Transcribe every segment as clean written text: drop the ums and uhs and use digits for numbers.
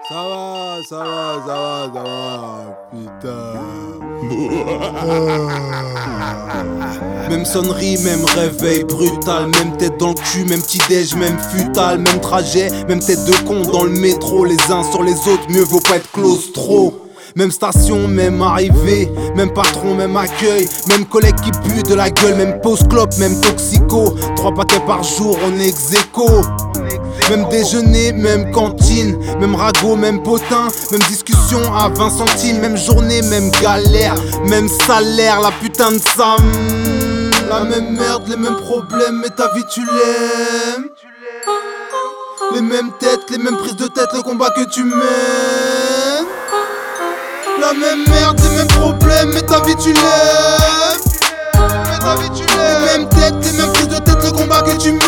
Ça va, putain. Même sonnerie, même réveil brutal, même tête dans le cul, même petit déj, même futal, même trajet, même tête de con dans le métro, les uns sur les autres, mieux vaut pas être claustro. Même station, même arrivée, même patron, même accueil, même collègue qui pue de la gueule, même pause clope, même toxico. 3 paquets par jour, on est ex-aequo. Même déjeuner, même cantine, même ragot, même potin, même discussion à 20 centimes, même journée, même galère, même salaire, la putain de Sam. La même merde, les mêmes problèmes, mais ta vie tu l'aimes. Les mêmes têtes, les mêmes prises de tête, le combat que tu mènes. La même merde, les mêmes problèmes, mais ta vie tu l'aimes. Les mêmes têtes, les mêmes prises de tête, le combat que tu mènes.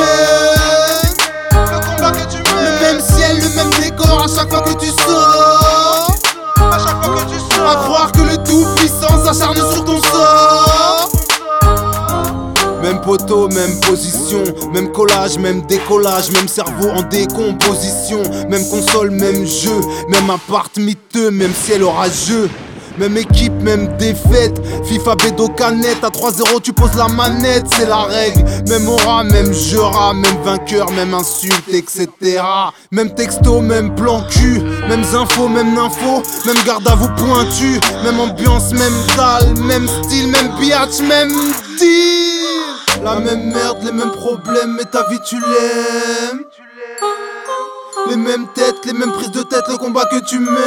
Le même ciel, le même décor à chaque fois que tu sors. À croire que le tout-puissant s'acharne sur ton sort. Même poteau, même position, même collage, même décollage, même cerveau en décomposition, même console, même jeu, même appart miteux, même ciel orageux. Même équipe, même défaite, FIFA bédo canette, à 3-0 tu poses la manette, c'est la règle. Même aura, même jura, même vainqueur, même insulte, etc. Même texto, même plan cul, même infos, même nympho, même garde à vous pointu, même ambiance, même dalle, même style, même biatch, même deal. La même merde, les mêmes problèmes, mais ta vie tu l'aimes. Les mêmes têtes, les mêmes prises de tête, le combat que tu mènes.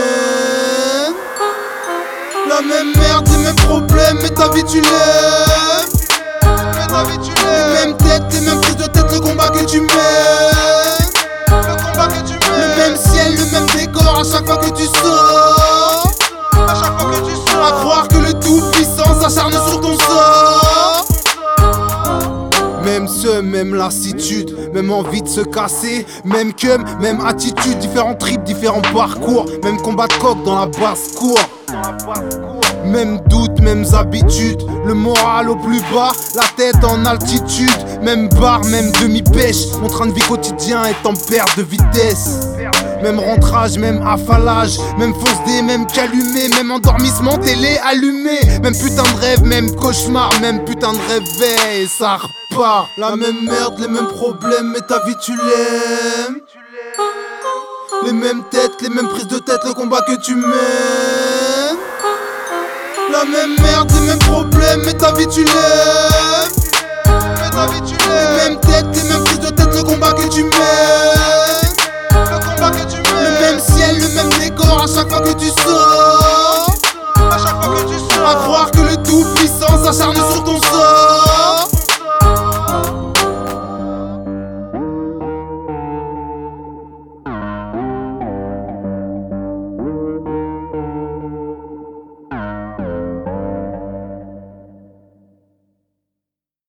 La même merde, les mêmes problèmes, mais ta vie tu l'aimes. Les mêmes têtes, les mêmes prises de tête, le combat que tu mènes. Le même ciel, le même décor à chaque fois que tu sors. À croire que le tout-puissant s'acharne sur ton sort. Même seum, même lassitude, même envie de se casser, même cum, même attitude, différents trips, différents parcours, même combat de coq dans la basse-cour. Même doute, mêmes habitudes, le moral au plus bas, la tête en altitude, même bar, même demi-pêche, mon train de vie quotidien est en perte de vitesse. Même rentrage, même affalage, même fausse dé, même calumé, même endormissement, télé allumé, même putain de rêve, même cauchemar, même putain de réveil, ça repart. La même merde, les mêmes problèmes, mais ta vie tu l'aimes. Les mêmes têtes, les mêmes prises de tête, le combat que tu mènes. La même merde, les mêmes problèmes, mais ta vie tu l'aimes. Les mêmes têtes, les mêmes prises de tête, le combat que tu mènes.